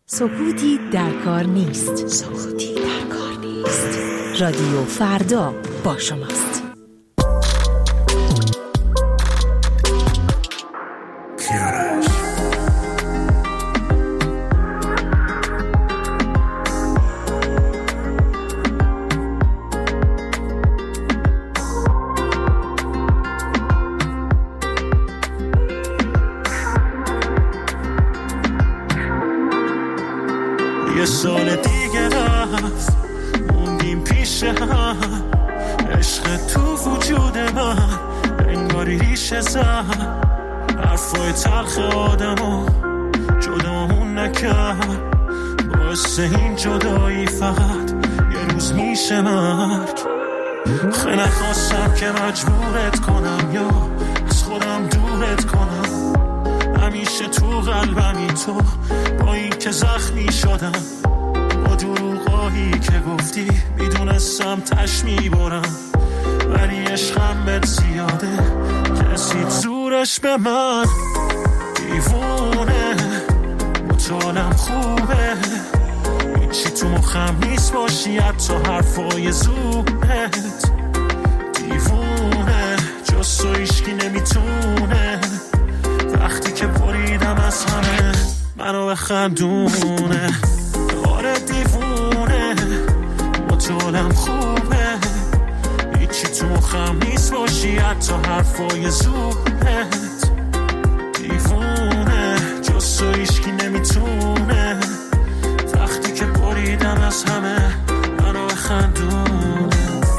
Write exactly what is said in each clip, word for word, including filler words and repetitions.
سکوتی در کار نیست. سکوتی در کار نیست. رادیو فردا با شماست. یه سال دیگه رفت موندیم پیش هم، عشق تو وجود من انگاری ریشه زد، حرفای تلخ آدمو جدامون نکرد، باعث این جدایی فقط یه روز میشه مرگ. خیلی نخواستم که مجبورت کنم یا از خودم دورت کنم، همیشه تو قلبمی تو، با این که زخمی شدم، با دروغایی که گفتی میدونستم تش میبرم، ولی عشقم بهت زیاده رسید زورش به من. دیوونه مطالم خوبه، هیچی تو مخم نیست باشی حتی حرفای زوبت. دیوونه جز تو هیچکی نمیتونه، وقتی که بریدم از همه منو بخندونه. آره دیوونه مطالم خوبه، هیچی تو مخم نیست باشی حتی حرفای زوبت. دیوونه جز تو هیچکی نمیتونه، وقتی که بریدم از همه منو بخندونه.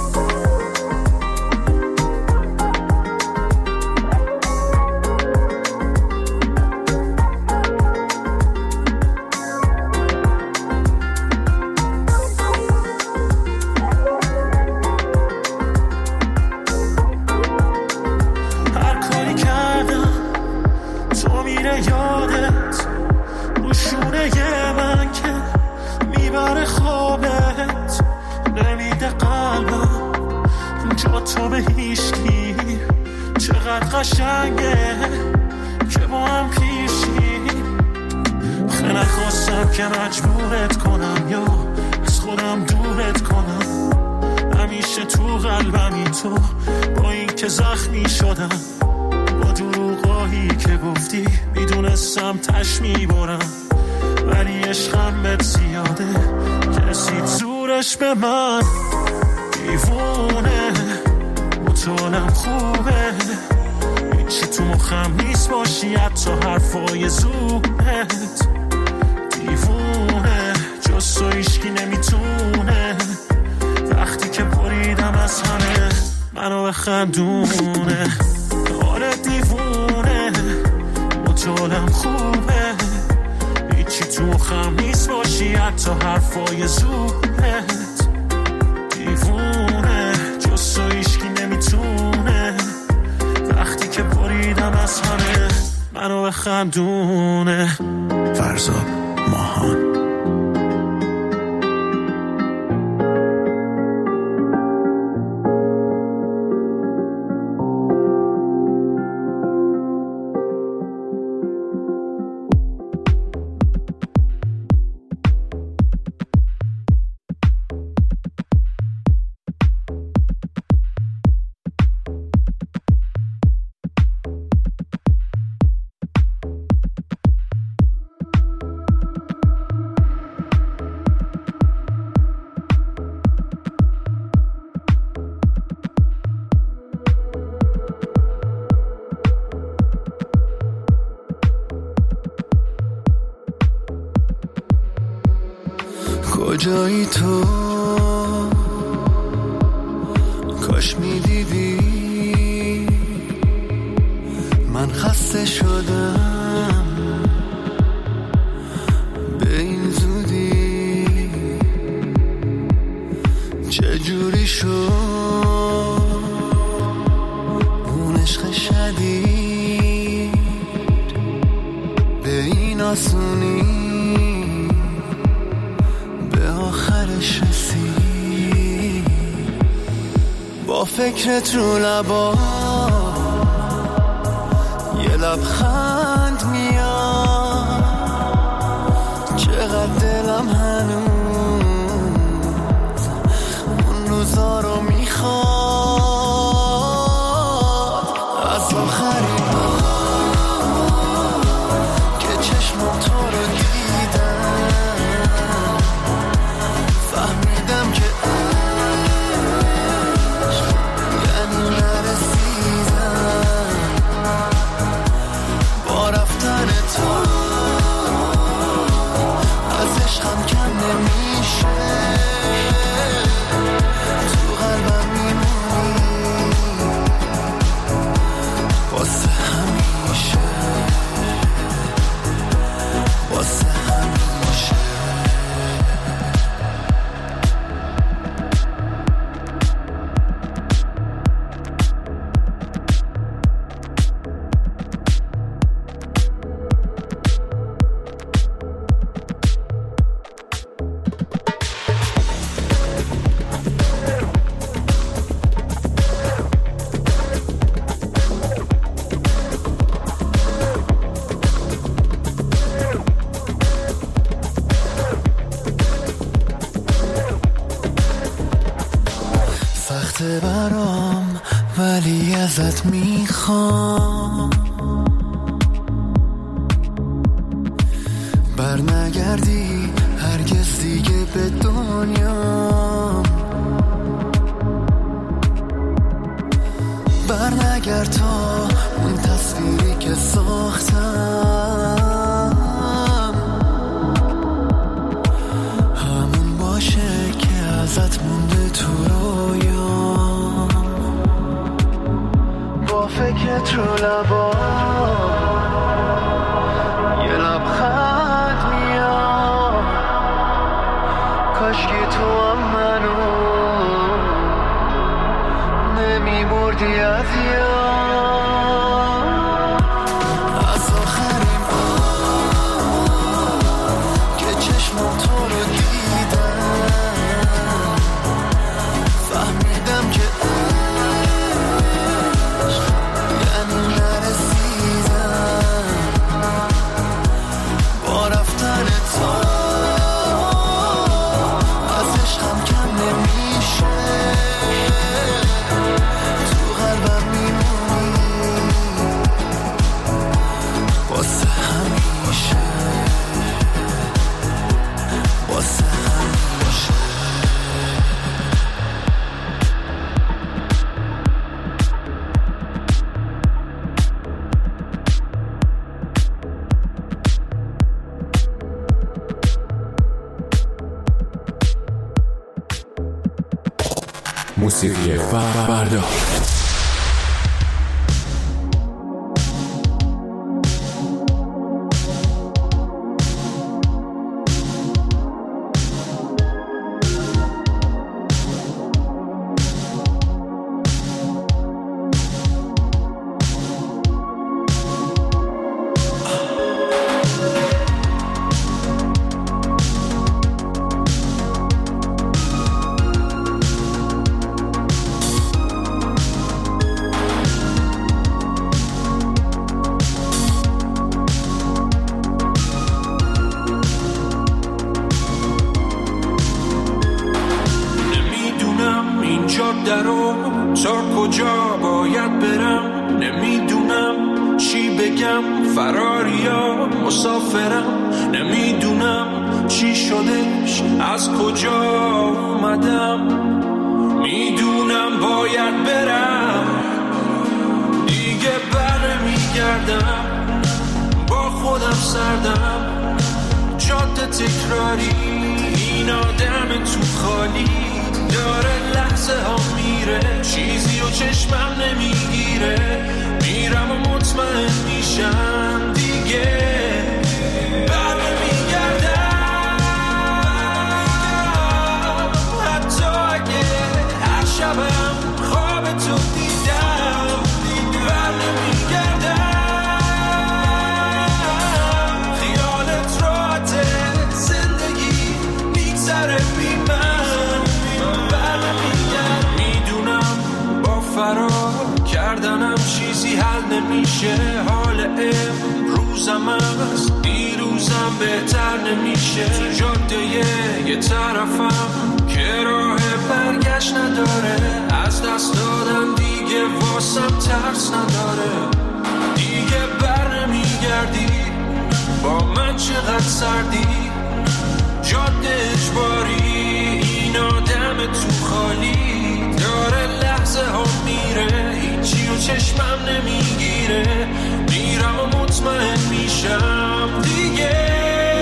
یادت روشونه من که میبره خوابت، نمیده قلبم جا تو به هیشکی. چقدر قشنگه که با هم پیشی. خیلی نخواستم که مجبورت کنم یا از خودم دورت کنم، همیشه تو قلبمی تو، با این که زخمی شدم، با دروغایی که گفتی میدونستم تش میبرم، ولی عشقم بهت زیاده رسید زورش به من. دیوونه مطالم خوبه، هیچی تو مخم نیست باشی حتی حرفای زوبت. دیوونه جز تو هیچکی نمیتونه، وقتی که بریدم از همه منو بخندونه. آره دیوونه مطالم خوبه، هیچی تو مخم نیست باشی حتی حرفای زوبت. دیوونه جز تو هیچکی نمیتونه، وقتی که بریدم از همه منو بخندونه. فرزاد ماهان. کجایی تو؟ کاش میدیدی من خسته شدم به این زودی. چجوری شد اون عشق شدید به این آسونی، آخرش رسید. با فکرت رو لبا یه لبخند میاد، چقدر دلم هنوز اون روزا رو میخواد. از آخرین بار که چشمم تو رو دیدم فهمیدم که عشق یعنی نرسیدم. با رفتن تو از عشقم کم نمیشه، تو قلبم میمونی واسه همیشه، واسه همیشه. سخته برام ولی ازت میخوام بر نگردی هرگز دیگه به دنیا، بر نگرد تا اون تصویری که ساختم همون باشه که ازت مونده تو رویا. با فکرت رو لبا یه لبخند میاد، کاشکی تو هم منو نمی بردی از یاد. از آخرین بار که چشمم تو رو دیدم فهمیدم که عشق یعنی نرسیدم. با رفتن تو از عشقم کم نمیشه، تو قلبم میمونی واسه همیشه، واسه همیشه. موسیقی فردا. نمیشه، حال امروزم از دیروزم بهتر نمیشه. جاده یه طرفم که راه برگشت نداره، از دست دادم دیگه واسم ترس نداره. دیگه بر نمیگردی با من چقدر سردی، جاده اجباری این آدم تو خالی داره، لحظه ها میره هیچی و چشمم نمیگیره، میرم و مطمئن میشم دیگه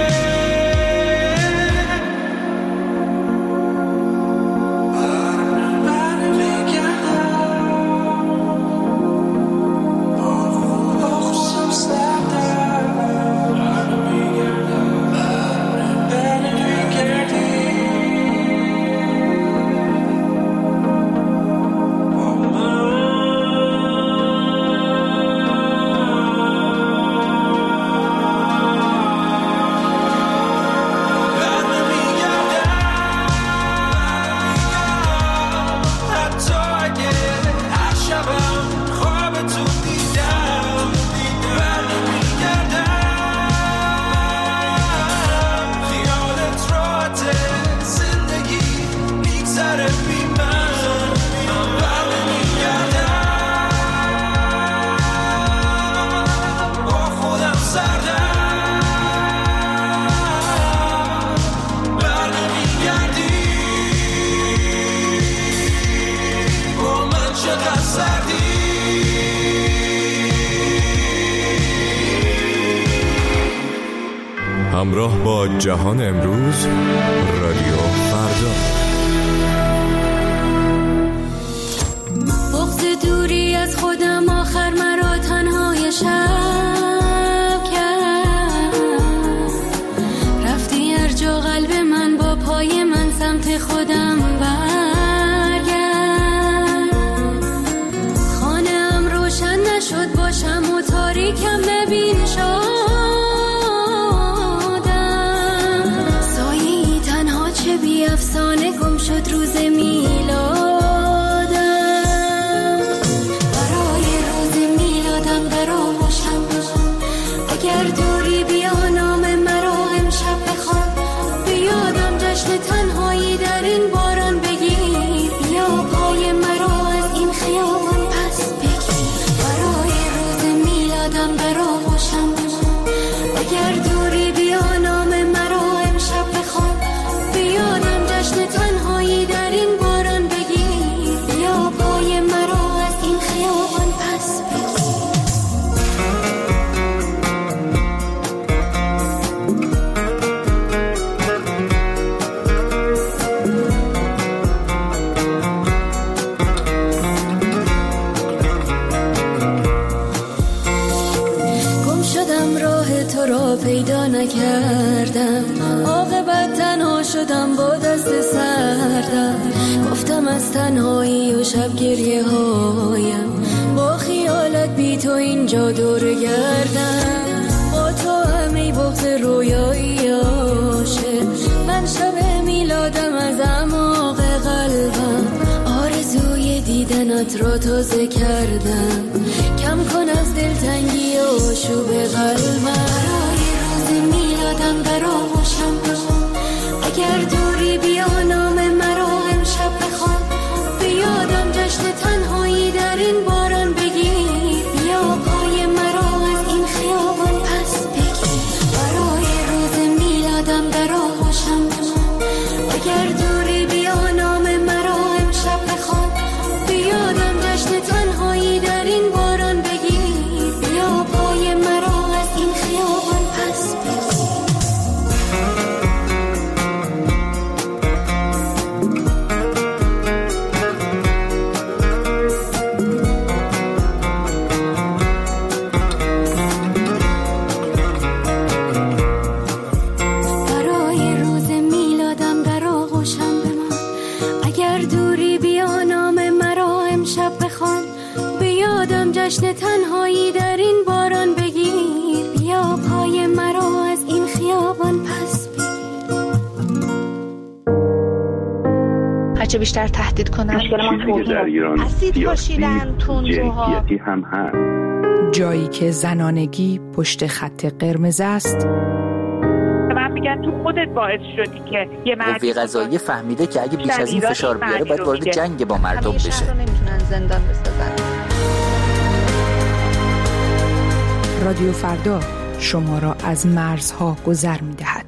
همراه با جهان امروز، رادیو فردا. بغض دوری از خودم آخر مرا تنهای شب کرد، رفتی هر جا قلب من با پای من سمت خودم برگرد. خانه‌ام روشن نشد باشم و تاریکم ببین شد، بی افسانه گم شد روز میلادم. برای روز میلادم در آغوشم بشم، اگر دوری بیا نام مرا امشب بخوان، بیادم جشن تنهایی در این باران بگیر، بیا پای مرا از این خیابان پس بگیر. برای روز میلادم در آغوشم بشم، اگر دوری بیا نام مرا امشب بخوان، بیادم جشن تنهایی در این باران بگیر، بیا پای مرا از این خیابان پس بگیر. گم شدم راه تو را پیدا نکردم، عاقبت تنها شدم با دست سردم. گفتم از تنهایی و شب گریه هایم، با خیالت بی تو اینجا دور گردم. با تو همه بغض رویایی عاشق، من شب میلادم از اعماق قلبم، آرزوی دیدنت را تازه کردم. کم کن از دلتنگی و آشوب قلبم. برای روز میلادم در آغوشم بشم، اگر دوری بیا نام مرا امشب بخوان، بیادم جشن تنهایی در این باران بگیر، بیا پای مرا از این خیابان پس بگیر. برای روز میلادم در آغوشم بشم، اگر دوری بیا نام مرا امشب بخوان، بیادم جشن تنهایی در این باران بگیر، بیا پای مرا از این خیابان پس بگیر. جشن تنهایی در این باران بگیر، بیا پای مرا از این خیابان پس بگیر. هرچه بیشتر تهدید کنن مشکل من توهین اسید پاشیدن تندروها هم هست. جایی که زنانگی پشت خط قرمز است، تو خودت باعث شدی که یه قوه قضاییه فهمیده که اگه بیش از این فشار بیاره باید وارد جنگ با مردم بشه. شهر رو نمیتونن زندان بسازن. رادیو فردا شما را از مرزها گذر می‌دهد.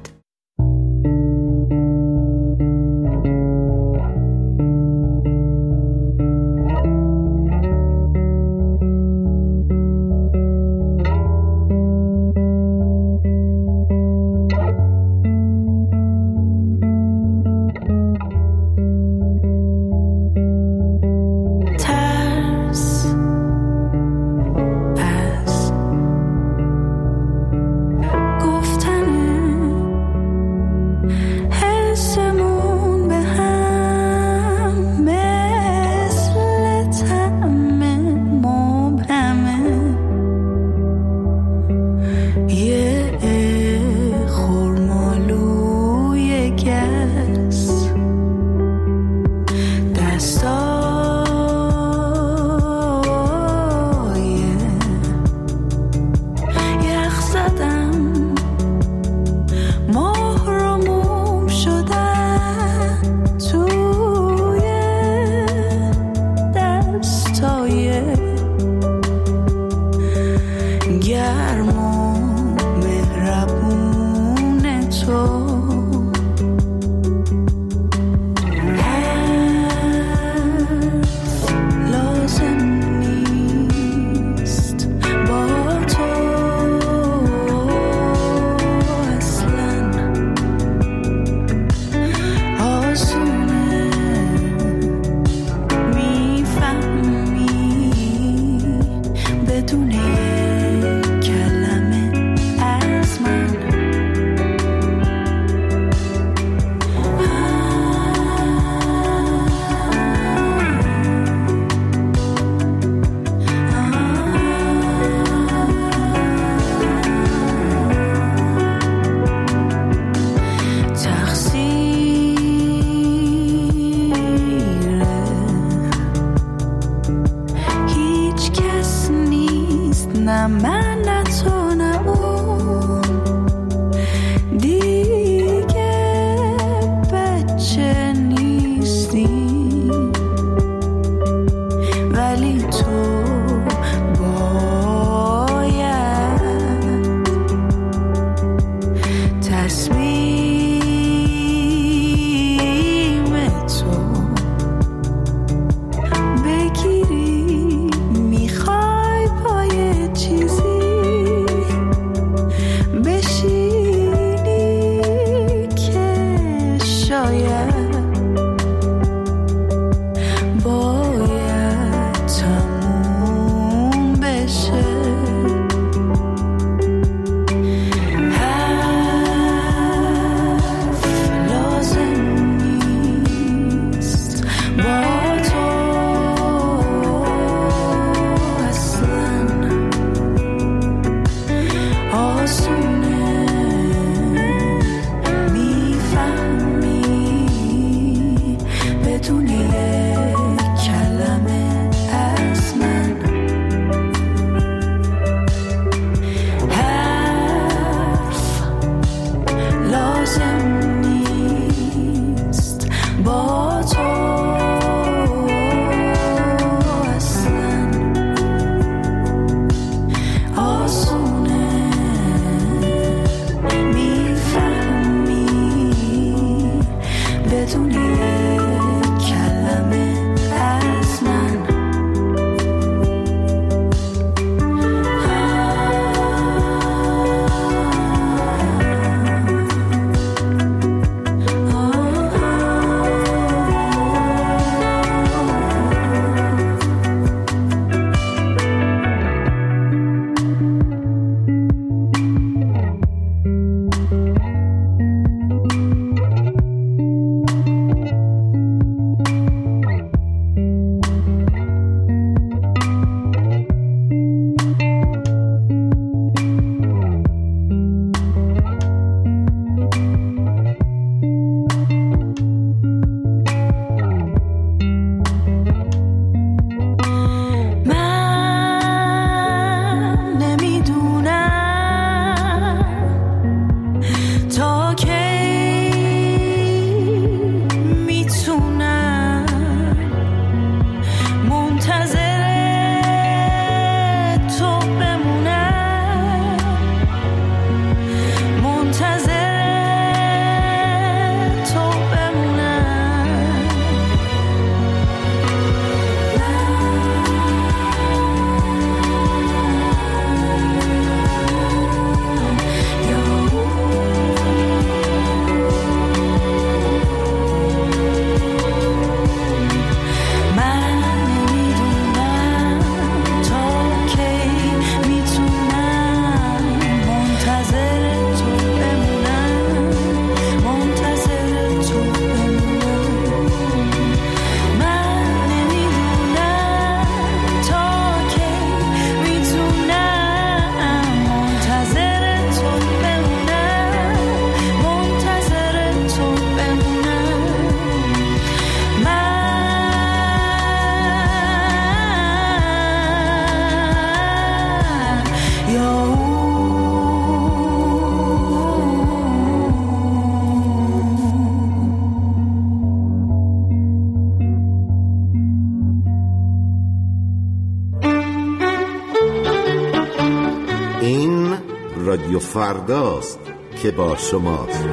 فرداست که با شماست.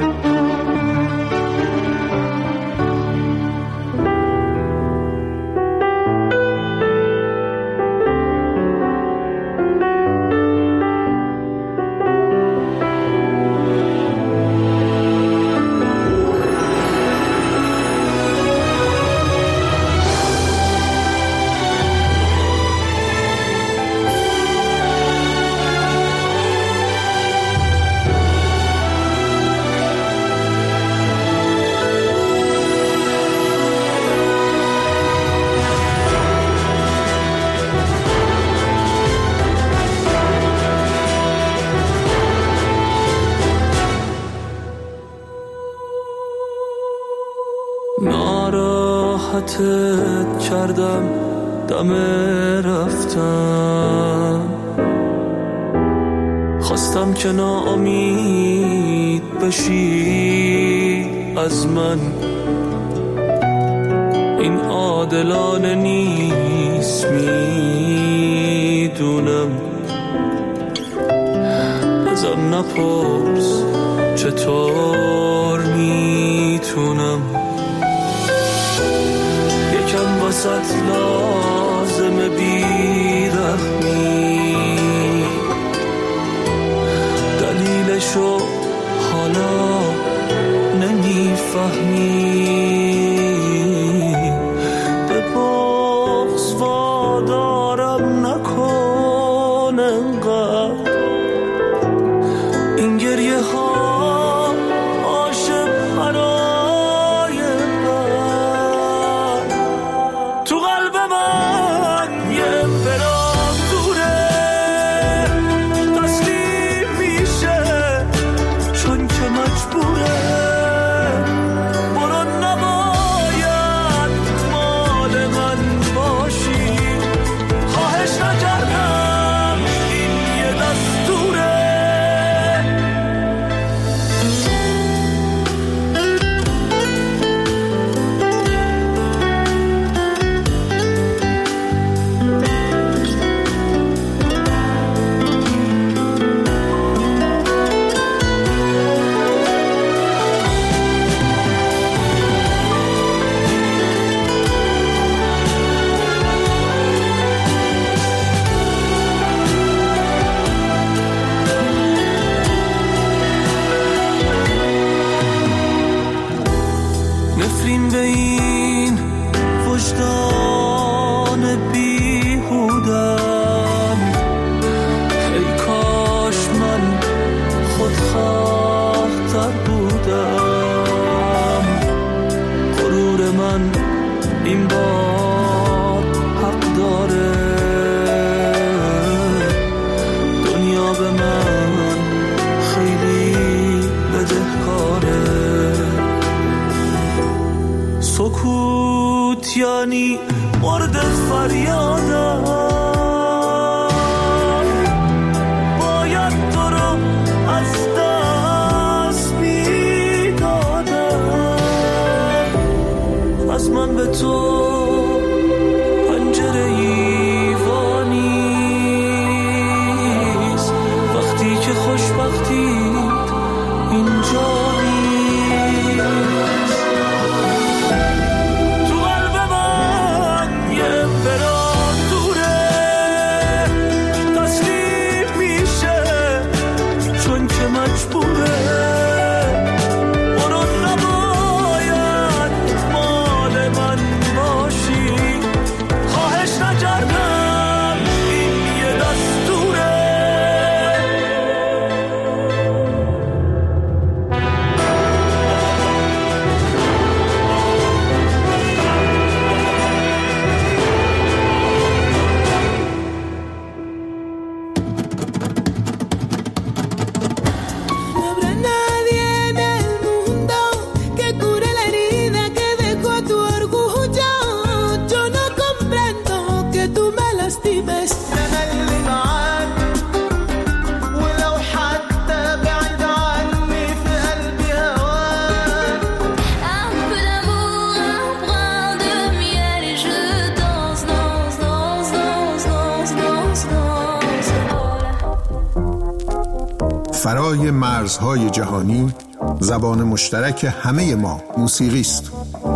ناراحتت کردم دم رفتم، خواستم که ناامید بشی از من. این عادلانه نیست میدونم، ازم نپرس چطور میتونم. یکم واسط لازمه بیرحمی، دلیلشو حالا نمیفهمی. به بغض وادارم نکن انقدر، این گریه ها عاشق برای من. تو قلب من یه امپراتوره تسلیم میشه چون که مجبوره. برو نباید مال من باشی، خواهش نکردم این یه دستوره. نفرین به این وجدان بیهودم، ای کاش من خودخواه‌تر بودم. غرور من این بار حق داره، دنیا به من خیلی بدهکاره. سکوت یعنی مورد فریادم، باید تو رو از دست میدادم. از من به تو پنجره ایوانیست وقتی که خوشبختی اینجا برو نباید مال من فرای مرزهای جهانی زبان مشترک همه ما موسیقی است.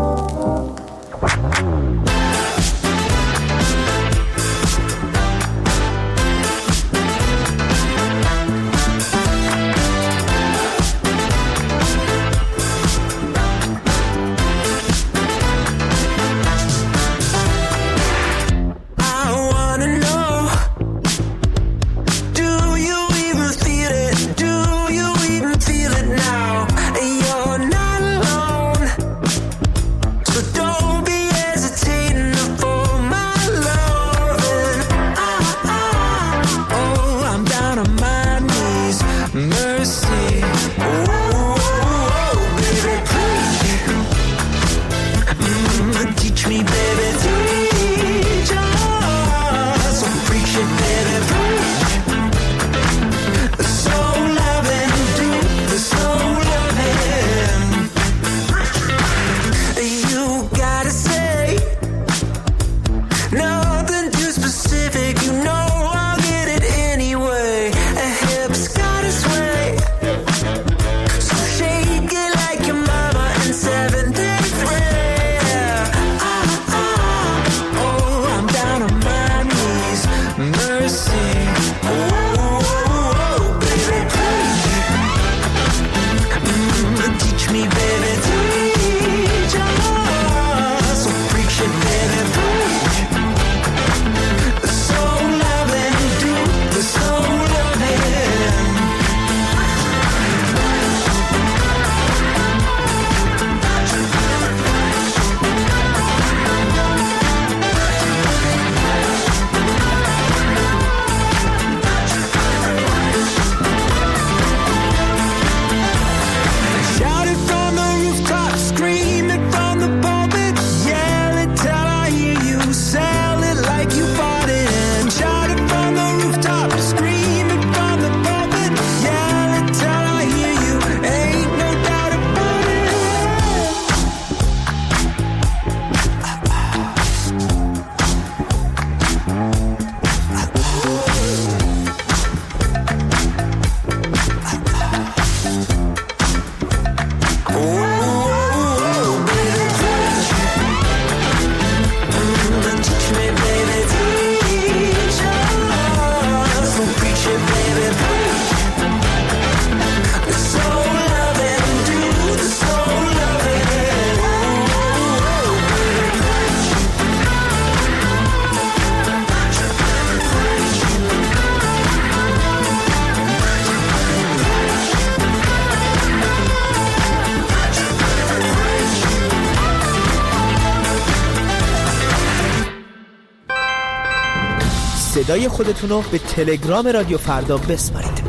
صدای خودتون رو به تلگرام رادیو فردا بسپارید.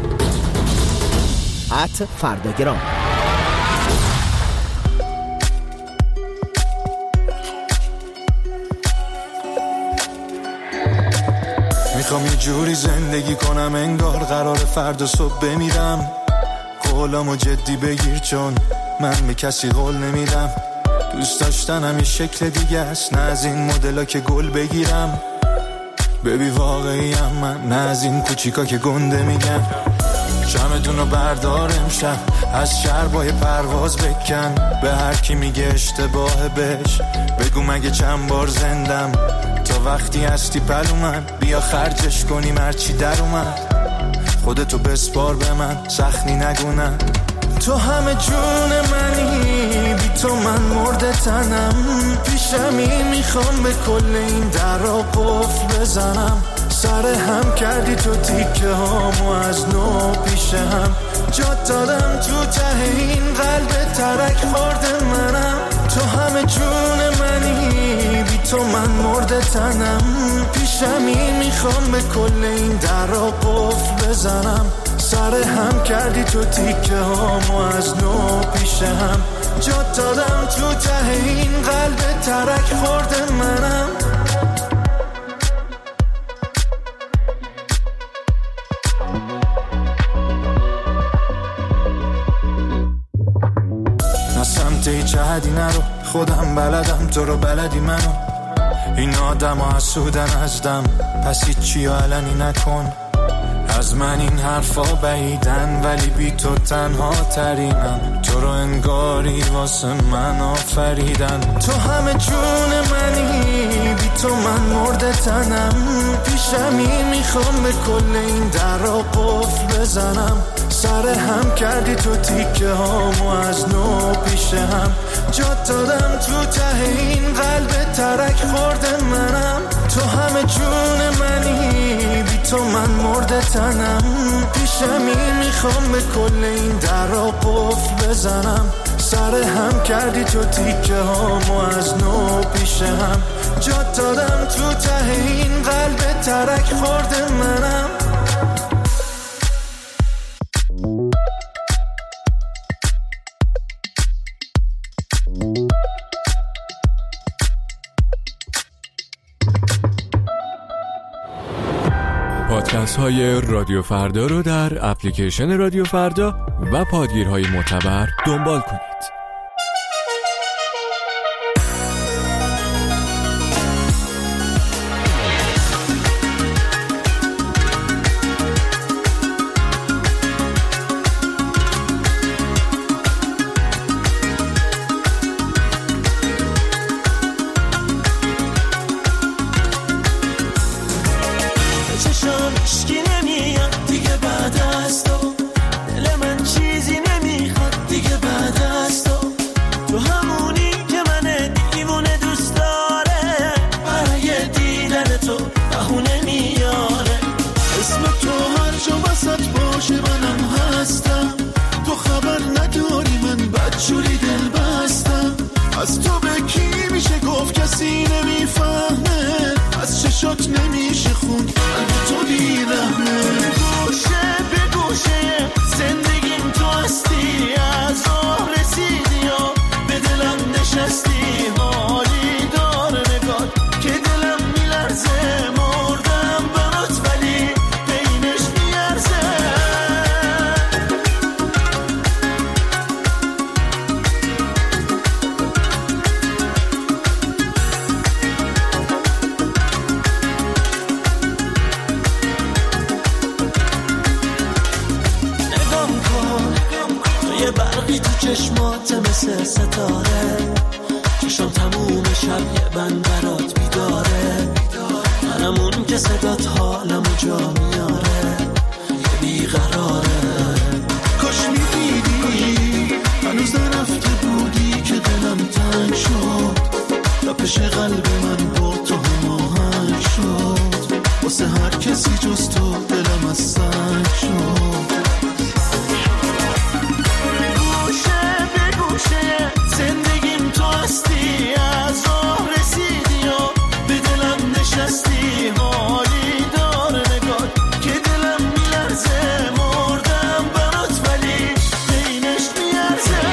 ات فرداگرام. میخوام یه جوری زندگی کنم انگار قرار فردا صبح بمیرم. قولامو جدی بگیر چون من به کسی قول نمیدم. دوست داشتنم یه شکل دیگه است، نه از این مدلا که گل بگیرم. ببی واقعیم من، نه از این کوچیکا که گنده میگن. جمعتونو بردار امشب، از شربای پرواز بکن. به هر کی میگه اشتباه بهش بگو مگه چند بار زندم. تا وقتی هستی پلو من، بیا خرجش کنیم هرچی در اومد. خودتو بسپار به من، سخنی نگونم. تو همه جون منی، بی تو من مرده تنم. پیشمی میخوام به کل این در را قفل بزنم. سر هم کردی تو تیکه هامو از نو پیش هم. جات دادم تو ته این قلب ترک خورده منم. تو همه جون منی، بی تو من مرده تنم. پیشمی میخوام به کل این در را قفل بزنم. سر هم کردی تو تیکه هامو از نو پیش هم. جات دادم تو ته این قلب ترک خورده منم. نه سمت هیچ حدی نرو، خودم بلدم تو رو بلدی منو. این آدم ها حسودن ازدم، پس هیچی علنی نکن. از من این حرفا بعیدن ولی بی تو تنها ترینم. تو رو انگاری واسه من آفریدن. تو همه جون منی، بی تو من مرده تنم. پیشمی میخوام به کل این درا قفل بزنم. سر هم کردی تو تیکه هامو از نو پیش هم. جات دادم تو ته این قلب ترک خورده منم. تو همه جون منی، بی تو من مرده تنم. پیشمی میخوام به کل این درا قفل بزنم. سر هم کردی تو تیکه هامو از نو پیش هم. جات دادم تو ته این قلب ترک خورده منم. پادکست های رادیو فردا رو در اپلیکیشن رادیو فردا و پادگیرهای معتبر دنبال کنید. از تو به کی میشه گفت کسی نمیفهمه. از چشات نمیشه خون قلب تو بیرحمه. گوشه به گوشه زندگیم تو هستی. از راه رسیدی و به دلم نشستی. حالی داره نگاه که دلم میلرزه. مردم برات ولی بینش میارزه. چشمات مثل ستاره. چشم تموم شب یه بند برات بیداره. منمون که صدات حالمو جا میاره. یه بیقراره. کاش میدیدی هنوز نرفته بودی که دلم تنگ شد. تپش قلب من با تو هماهنگ شد. واسه هر کسی جز تو دلم از سنگ شد. زندگیم تو هستی. از راه رسیدی و به دلم نشستی. حالی داره نگاه که دلم میلرزه. مردم برات ولی بینش میارزه.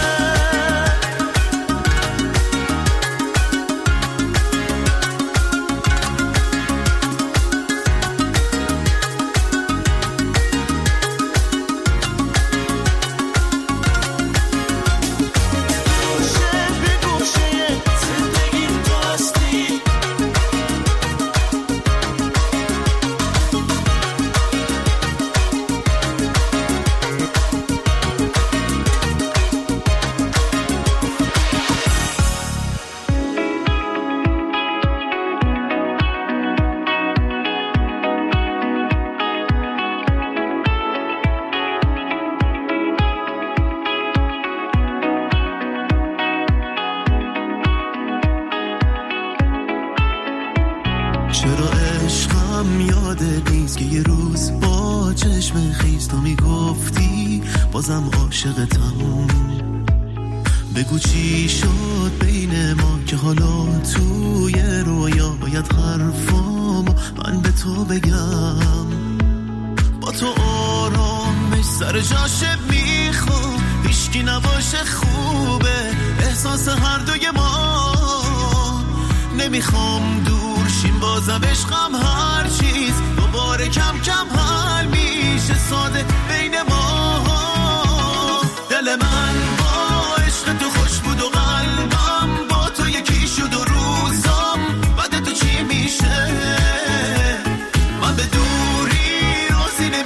چرا عشقم یادت نیست که یه روز با چشم خیز تو میگفتی بازم عاشقتم. بگو چی شد بین ما که حالا توی رویا باید حرفام من به تو بگم. با تو آرامش سر جاشه میخوام. هیچکی نباشه خوبه احساس هر دوی ما. نمیخوام دور شیم بازم عشقم هر چیز دوباره کم کم حل میشه ساده بین ما. دل من با عشق تو خوش بود و قلبم با تو یکی شد و روزم بعد تو چی میشه. من به دوری روزی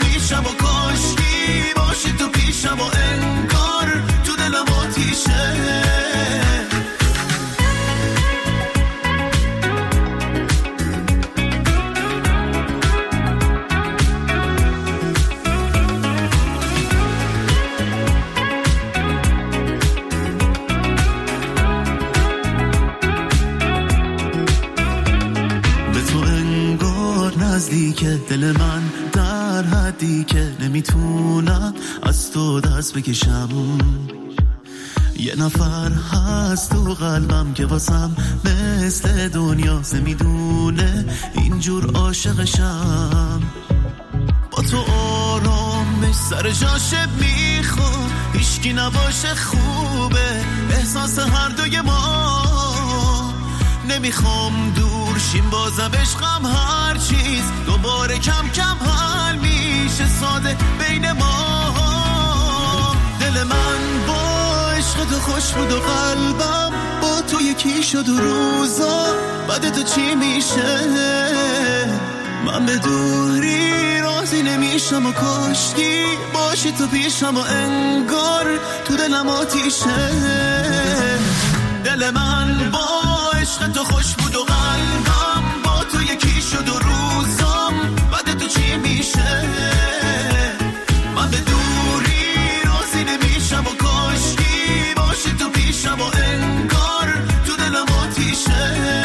نزدیکه دل من در حدی که نمیتونم از تو دست بکشم. یه نفر هست تو قلبم که واسم مثل دنیا میدونه اینجور عاشقشم. با تو آرامش سر جاشه میخوام، هیچکی نباشه خوبه احساس هر دوی ما. نمیخوام دور شیم بازم عشقم هر چیز دوباره کم کم حل میشه ساده بین ما. دل من با عشق تو خوش بود و قلبم با تو یکی شد و روزا بعد تو چی میشه؟ من به دوری راضی نمیشم و کاشکی باشی تو پیشم و انگار تو دلم آتیشه. دل من با عشق تو خوش بود و قلبم با تو یکی شد و روزام بعد تو چی میشه؟ من به دوری راضی نمیشم و کاشکی باشی تو پیشم و انگار تو دلم آتیشه.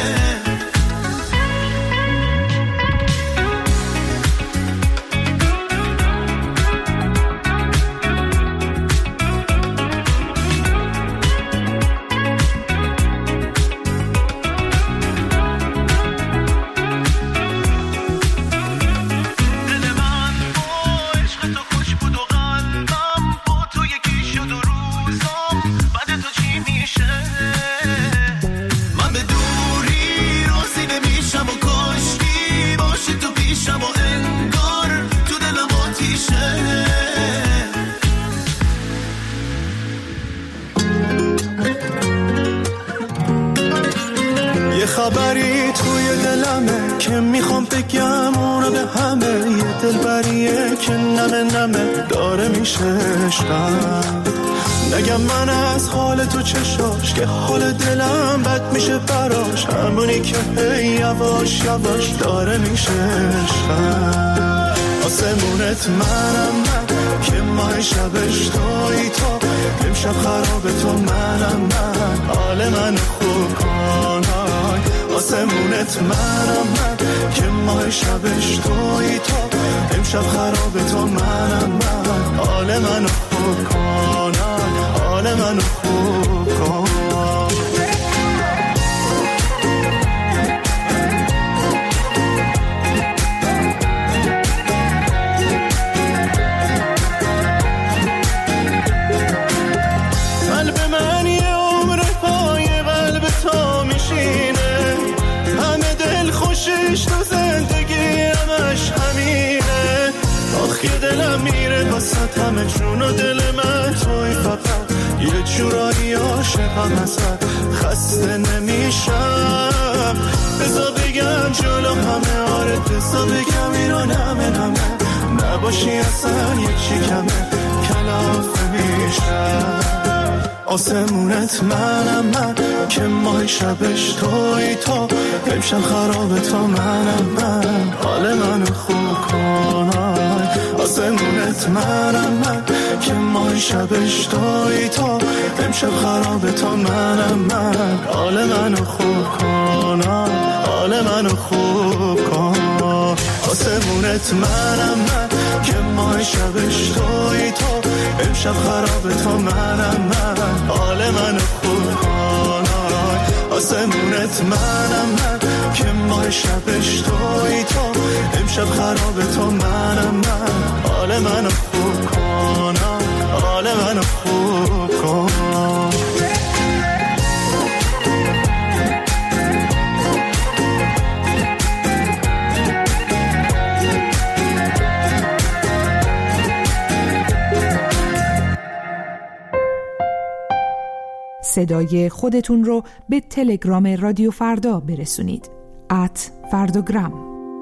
خبری توی دلمه که میخوام بگم اونو به همه. یه دلبریه که نمه نمه داره میشه عشقم. نگم من از حال تو چشاش که حال دلم بد میشه براش، همونی که هی یواش یواش داره میشه عشقم. آسمونت منم من که ماه شبش توی تو، امشب خراب تو منم من حال من خوب کنای. آسمونت منم من که ماه شبش توی تو، امشب خراب تو منم من حال من خوب کنای، حال من خوب کنای. تو زندگی همش همینه، آخ یه دلم میره واسه همه جون و دل من توی فقط یه جورایی عاشقم ازت خسته نمیشم. بذار بگم جلو همه آره، بذار بگم اینا نمه نمه نباشی اصلا یه چی کمه کلافه میشم. آسمونت منم من که ماه شبش توی تو، امشب خراب تو منم من حال من خوب کنای. آسمونت منم من که ماه شبش توی تو، امشب خراب تو منم من حال من خوب کنای، حال من خوب کنای. آسمونت منم من که ماه شبش توی تو، امشب خراب تو منم من حال من خوب کنای. آسمونت منم من که ماه شبش توی تو، امشب خراب تو منم من حال من خوب کنای، حال من خوب کنای. صدای خودتون رو به تلگرام رادیو فردا برسونید. ات فرداگرام.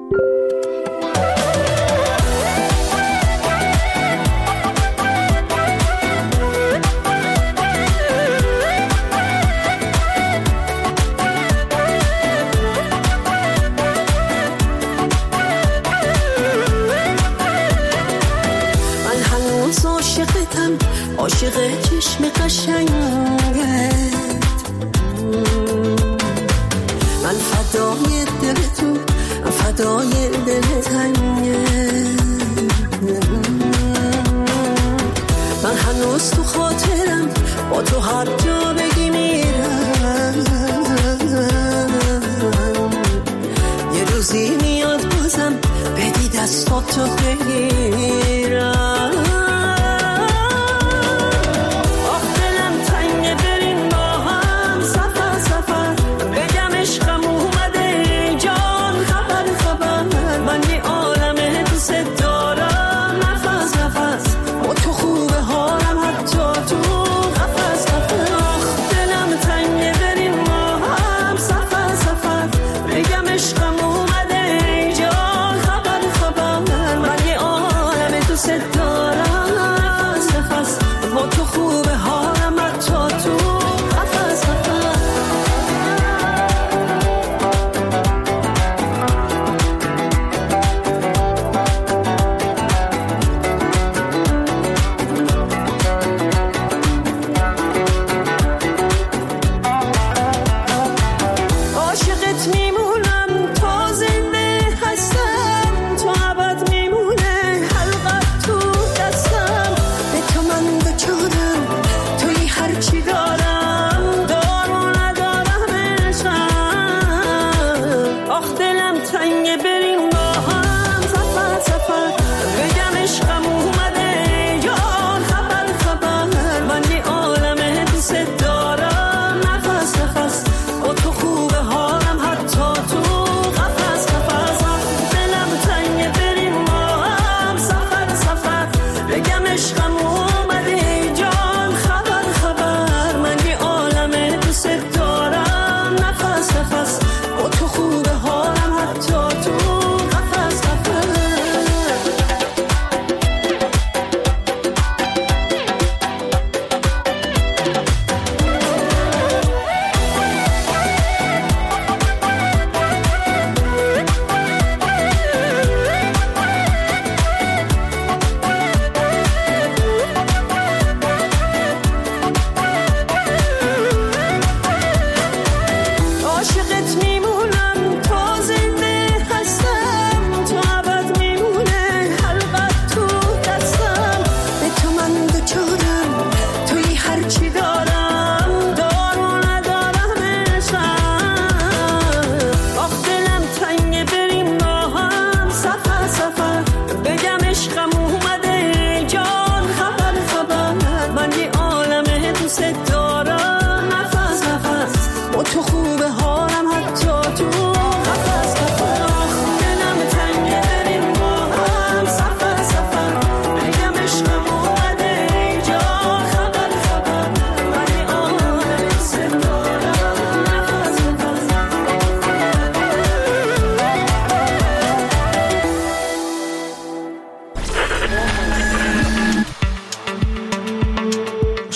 من هنوز عاشقتم، عاشق چشم قشنگت. من فدای دل تو، فدای دل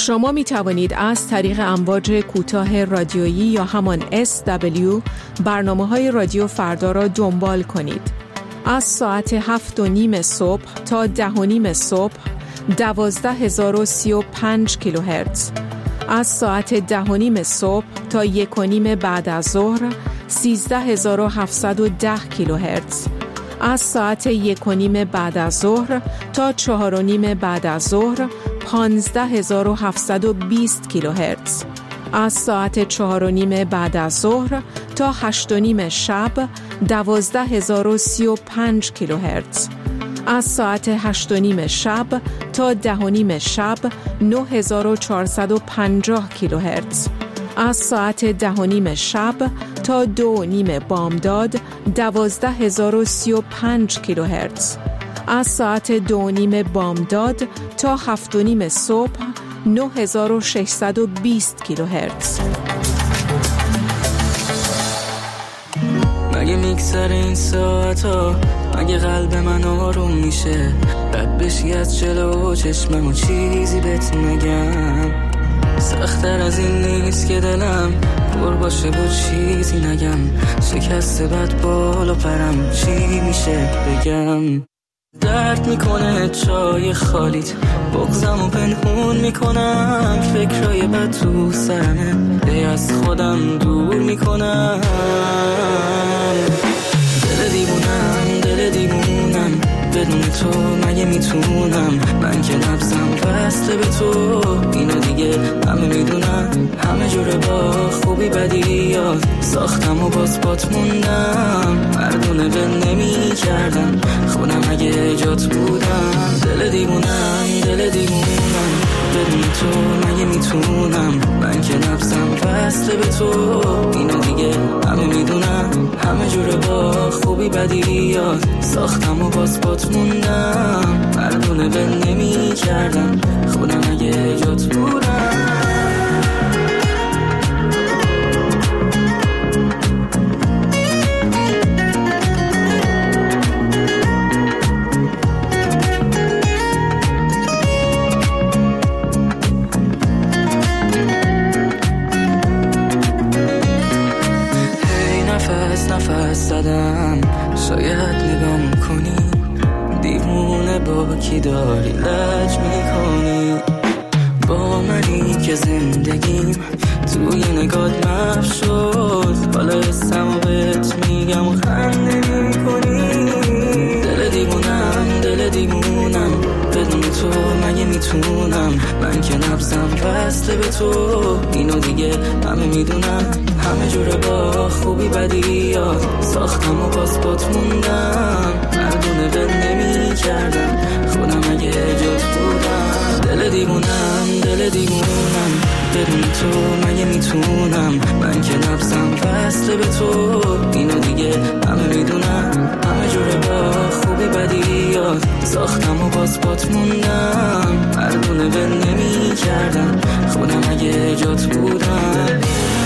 شما می توانید از طریق امواج کوتاه رادیویی یا همان اس دبلیو برنامه های رادیو فردا را دنبال کنید. از ساعت هفت و نیم صبح تا ده و نیم صبح دوازده هزار و سی و پنج کیلوهرتز، از ساعت ده و نیم صبح تا یک و نیم بعد از ظهر سیزده هزار و هفتصد و ده کیلوهرتز، از ساعت یک و نیم بعد از ظهر تا چهار و نیم بعد از ظهر پانزده هزار و هفتصد و بیست کیلوهرتز، از ساعت چهار و نیم بعد از ظهر تا هشت و نیم شب دوازده هزار و سی و پنج کیلوهرتز، از ساعت هشت و نیم شب تا ده و نیم شب نه هزار و چهارصد و پنجاه کیلوهرتز، از ساعت ده و نیم شب تا دو و نیم بامداد دوازده هزار و سی و پنج کیلوهرتز، از ساعت دو و نیم بامداد تا هفت و نیم صبح نه هزار و ششصد و بیست کیلوهرتز. مگه میگذر این ساعت ها، مگه قلب من آروم میشه، رد بشی از جلو چشمم و چیزی بهت نگم. سخت‌تر از این نیست که دلم پر باشه و چیزی نگم، شکسته بد بالا پرم چی میشه بگم. درد میکنه چای خالیت، بغضم و پنهون میکنم، فکرای بد تو سرمه دی از خودم دور میکنم. دل دیوونم دل دیوونم بدون تو مگه میتونم، من که نبضم بسته به تو، اینو دیگه همه میدونم. همه جوره با خوبی بدی یاد ساختم و باز بات موندم، مردونه به نمی کردم خونم اگه جات بودم. دل دیوونم دل دیوونم بدون تو مگه میتونم، من که نبضم بسته به تو، اینو دیگه همه میدونم. همه جوره با خوبی بدی یاد ساختم و باز بات موندم، مردونه به نمی کردم خودم اگه جات بودم. نفس زدم شاید نگام کنی، دیوونه با کی داری لج میکنی، با منی که زندگیم توی نگات محو شد، حالا اسمو بهت میگم و خنده میکنی. دل دیوونم دل دیوونم بدون تو مگه میتونم، من که نبضم بسته به تو، اینو دیگه همه میدونم. همه جوره با خوبی بدی یاد ساختم و باز بات موندم، مردونه به نمی کردم خودم اگه جات بودم. دل دیوونم دل دیوونم بدون تو مگه میتونم، من که نبضم بسته به تو، اینو دیگه همه میدونم. همه جوره با خوبی بدی یاد ساختم و باز بات موندم، مردونه به نمی کردم خودم اگه جات بودم.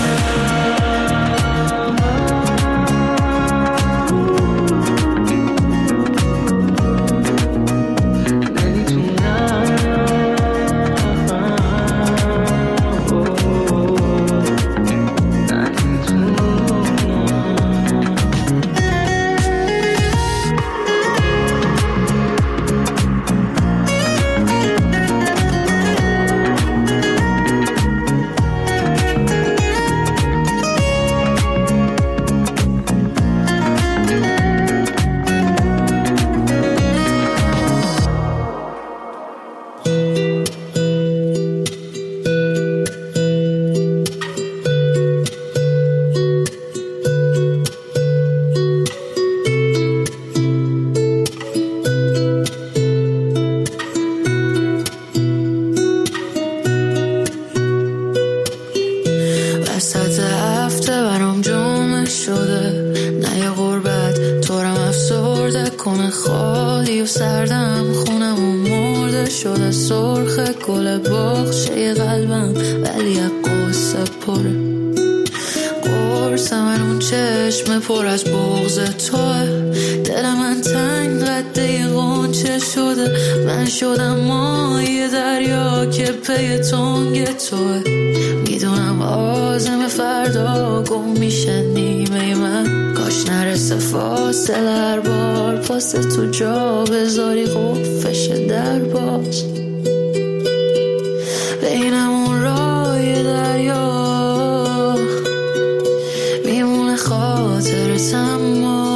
کنه خالی و سردم، خونم و مرده شده سرخ گل باغچه قلبم، ولی از قصه پره قرص من اون چشم پر از بغض توه، دل من تنگ قده غنچه شده، من شدم مایه دریا که پی تنگ توه. میدونم آزم فردا گم میشه نیمه من، کاش نرسه فاصله هر بار پاسه تو جا بذاری قفش در باز. بینمون رای دریا میمونه خاطرت، اما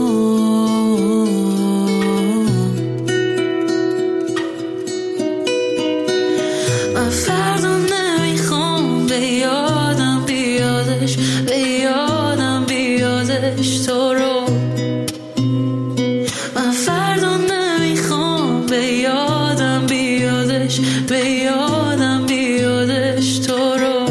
من فردا نمیخوام به یادم بیادش، به یادم بیادش تو رو. من فردا نمیخوام به یادم بیادش، به یادم بیادش تو رو.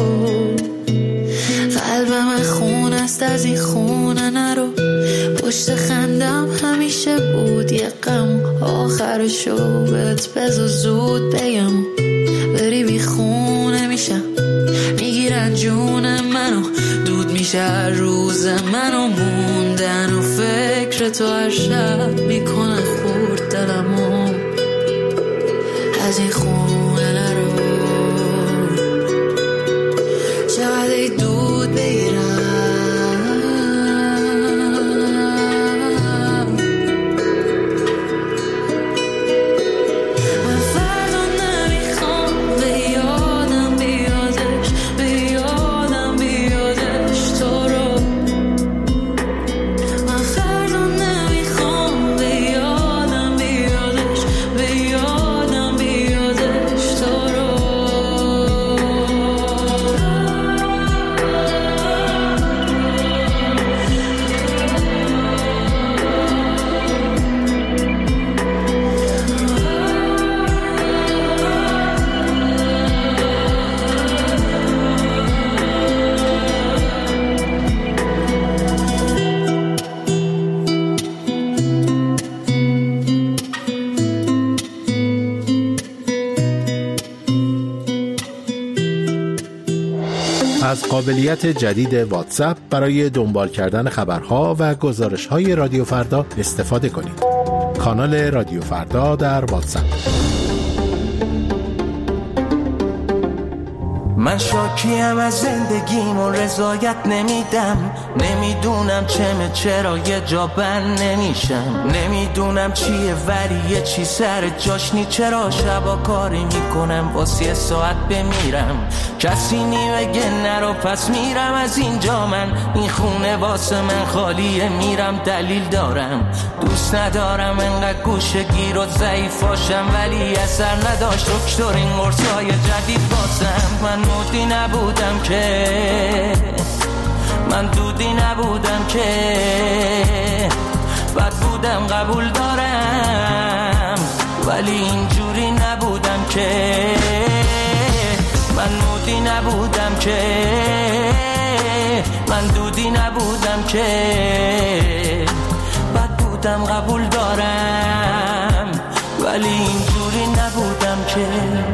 قلبم خون است از این خونه نرو، پشت خندم همیشه بود یه غم، آخرشو بهت بذار زود بگم. بری بی خونه میشم، میگیرن جون منو، دود میشه هر روز منو، موندن و فکر تو هر شب میکنن خورد دلمو. از این خونه نرو، چقدر ای دود بگیرم. از قابلیت جدید واتساپ برای دنبال کردن خبرها و گزارش‌های رادیو فردا استفاده کنید. کانال رادیو فردا در واتساپ. من شاکیم از زندگیم و رضایت نمیدم، نمیدونم چمه چرا یه جا بند نمیشم، نمیدونم چیه ولی یه چی سر جاش نی، چرا شبا کاری میکنم واسه یه ساعت بمیرم، کسی نمیگه نرو پس میرم از اینجا. من این خونه واسه من خالیه، میرم دلیل دارم، دوست ندارم انقدر گوشه گیر و ضعیفاشم، ولی اثر نداشت دکتر این قرصای جدید بازم. من مودی نبودم که، من دودی نبودم که، بد بودم قبول دارم، ولی اینجوری نبودم که. من مودی نبودم که، من دودی نبودم که، بد بودم قبول دارم، ولی اینجوری نبودم که.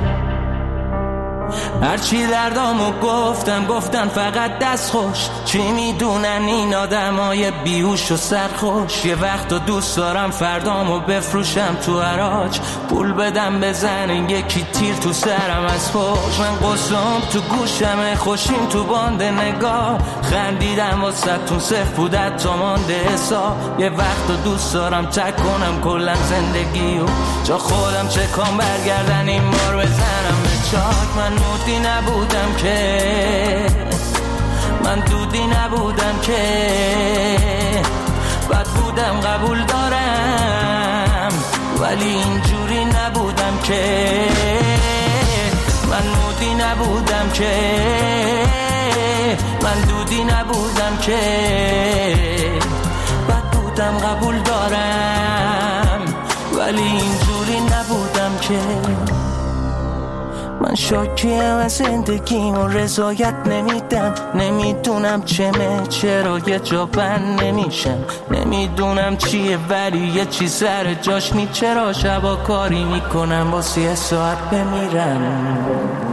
هرچی دردامو گفتم گفتن فقط دست خوش، چی میدونن این آدمای بیهوش و سرخوش. یه وقت و دوست دارم فردامو بفروشم تو حراج، پول بدم بزنن یکی تیر تو سرم از پشت. من قصم تو گوشم خوشیم تو باند نگاه، خندیدم واسه تون صف بودت تا مانده حساب. یه وقت و دوست دارم تک کنم کلن زندگی و جا خودم چه کام برگردن این بار بزنم به چاک. من مودی نبودم که، من دودی نبودم که، بد بودم قبول دارم، ولی اینجوری نبودم که. من مودی نبودم که، من دودی نبودم که، بد بودم قبول دارم، ولی اینجوری نبودم که. من شاکیم از زندگیم و رضایت نمیدم، نمیدونم چمه چرا یه جا بند نمیشم، نمیدونم چیه ولی یه چی سر جاش نی، چرا شبا کاری میکنم واسه یه ساعت بمیرم.